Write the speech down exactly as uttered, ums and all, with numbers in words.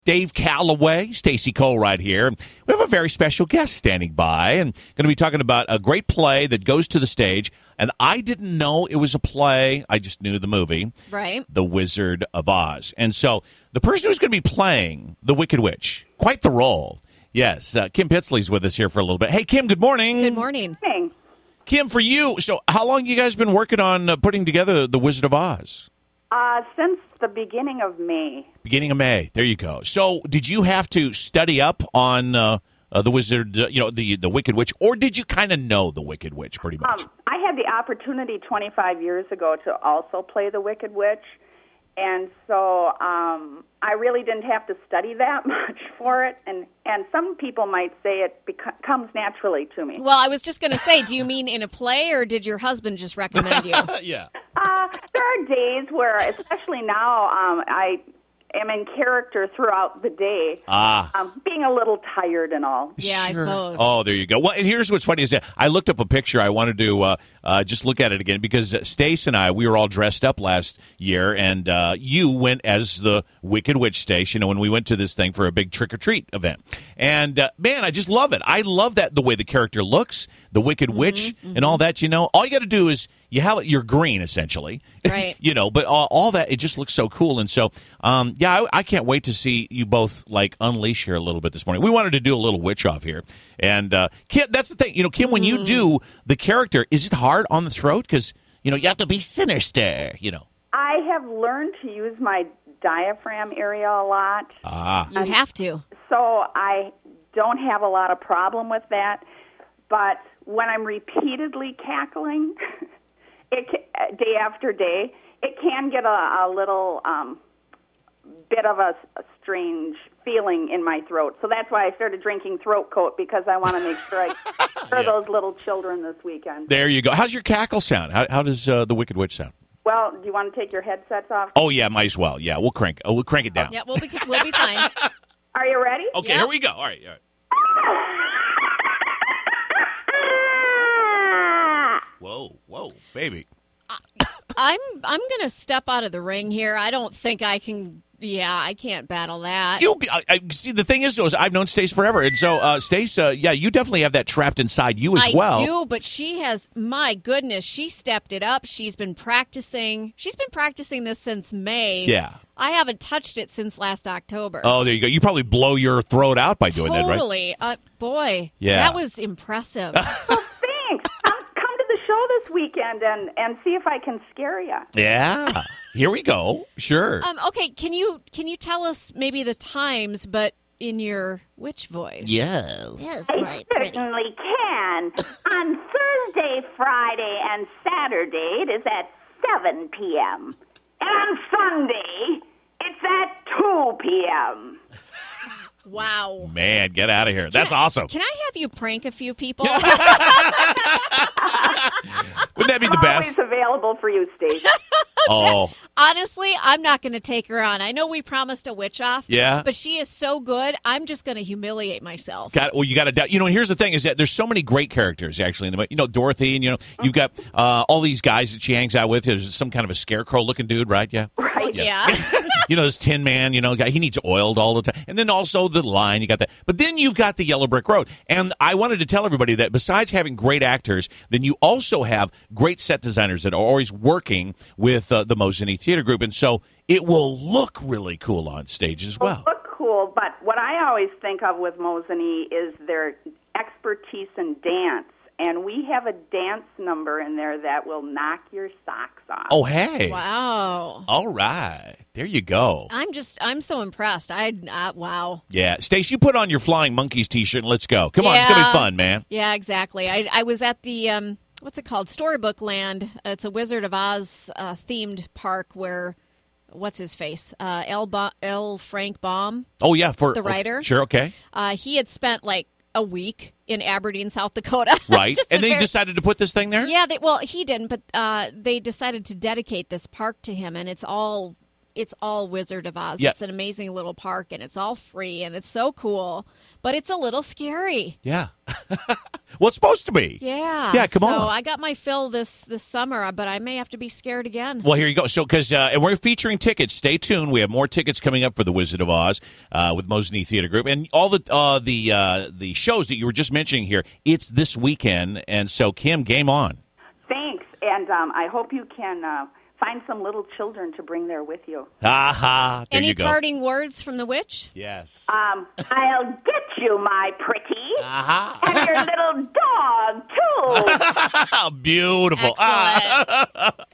Dave Calloway, Stacey Cole right here. We have a very special guest standing by and going to be talking about a great play that goes to the stage. And I didn't know it was a play. I just knew the movie. Right. The Wizard of Oz. And so the person who's going to be playing the Wicked Witch, quite the role. Yes, uh, Kim Pitsley's with us here for a little bit. Hey, Kim, good morning. Good morning. Hey. Kim, for you, so how long you guys been working on uh, putting together the Wizard of Oz? Uh, since the beginning of May. Beginning of May. There you go. So, did you have to study up on uh, uh, the Wizard, uh, you know, the the Wicked Witch, or did you kind of know the Wicked Witch pretty much? Um, I had the opportunity twenty-five years ago to also play the Wicked Witch, and so um, I really didn't have to study that much for it. And and some people might say it beco- comes naturally to me. Well, I was just going to say, do you mean in a play, or did your husband just recommend you? Yeah. Uh, there are days where, especially now, um, I am in character throughout the day, Ah. um, being a little tired and all. Yeah, I suppose. Oh, there you go. Well, and here's what's funny is that I looked up a picture. I wanted to uh, uh, just look at it again because uh, Stace and I, we were all dressed up last year, and uh, you went as the Wicked Witch, Stace, you know, when we went to this thing for a big trick-or-treat event. And, uh, man, I just love it. I love that, the way the character looks, the Wicked Mm-hmm, Witch, mm-hmm. and all that, you know. All you got to do is you have you're green, essentially. Right. You know, but all, all that, it just looks so cool. And so, um, yeah, I, I can't wait to see you both, like, unleash here a little bit this morning. We wanted to do a little witch off here. And, uh, Kim, that's the thing. You know, Kim, when you do the character, is it hard on the throat? Because, you know, you have to be sinister, you know. I have learned to use my diaphragm area a lot. Ah. You have to. So I don't have a lot of problem with that. But when I'm repeatedly cackling, it ca- day after day, it can get a, a little um, bit of a, a strange feeling in my throat. So that's why I started drinking throat coat, because I want to make sure I cure Yeah. those little children this weekend. There you go. How's your cackle sound? How, how does uh, the Wicked Witch sound? Well, do you want to take your headsets off? Oh, yeah, might as well. Yeah, we'll crank, oh, we'll crank it down. Yeah, we'll be, we'll be fine. Are you ready? Okay, Yeah. here we go. All right, all right. Whoa, whoa, baby. I'm I'm going to step out of the ring here. I don't think I can. Yeah, I can't battle that. You, I, I see. The thing is, though, is I've known Stace forever, and so uh, Stace, uh, yeah, you definitely have that trapped inside you as I well. do, but she has, my goodness, she stepped it up. She's been practicing. She's been practicing this since May. Yeah. I haven't touched it since last October. Oh, there you go. You probably blow your throat out by doing that, right? Totally. Uh, boy, Yeah. that was impressive. Well, thanks. Um, come to the show this weekend and, and see if I can scare you. Yeah. Here we go. Sure. um, okay, can you can you tell us maybe the times, but in your witch voice? yes. Yes, I my pretty. certainly can. On Thursday, Friday, and Saturday, it is at seven p.m. And on Sunday, it's at two p.m. Wow. Man, get out of here. That's Can I- awesome. Can I have you prank a few people? Wouldn't that be the I'm best? always available for you, Stacey. Oh, Honestly, I'm not going to take her on. I know we promised a witch off. Yeah. But she is so good, I'm just going to humiliate myself. got well. You got to doubt. You know, and here's the thing: is that there's so many great characters actually in the. You know, Dorothy, and you know, you've got uh, all these guys that she hangs out with. There's some kind of a scarecrow-looking dude, right? Yeah. Right. Yeah. You know, this Tin Man, you know, guy, he needs oiled all the time. And then also the line, you got that. But then you've got the Yellow Brick Road. And I wanted to tell everybody that besides having great actors, then you also have great set designers that are always working with uh, the Mosini Theater Group. And so it will look really cool on stage as well. Look cool, but what I always think of with Mosini is their expertise in dance. And we have a dance number in there that will knock your socks off. Oh, hey. Wow. All right. There you go. I'm just, I'm so impressed. I, uh, wow. Yeah. Stace, you put on your Flying Monkeys t-shirt and let's go. Come on. It's going to be Yeah. fun, man. Yeah, exactly. I, I was at the, um, what's it called? Storybook Land. It's a Wizard of Oz uh, themed park where, what's his face? Uh, L. Ba- L. Frank Baum, Oh, yeah. For the writer. Sure. Okay. Uh, he had spent like a week in Aberdeen, South Dakota. Right. Just And a they very- decided to put this thing there? Yeah, they, well, he didn't, but uh, they decided to dedicate this park to him, and it's all it's all Wizard of Oz. Yeah. It's an amazing little park, and it's all free, and it's so cool. But it's a little scary. Yeah. Well, it's supposed to be. Yeah. Yeah, come so on. So I got my fill this this summer, but I may have to be scared again. Well, here you go. So, because uh, and we're featuring tickets. Stay tuned. We have more tickets coming up for the Wizard of Oz uh, with Mosinee Theater Group, and all the uh, the uh, the shows that you were just mentioning here. It's this weekend, and so Kim, game on. Thanks, and um, I hope you can uh, find some little children to bring there with you. Aha! There Any you go. parting words from the witch? Yes. Um, I'll get you, my pretty, Aha! and your little dog too. Beautiful. Excellent.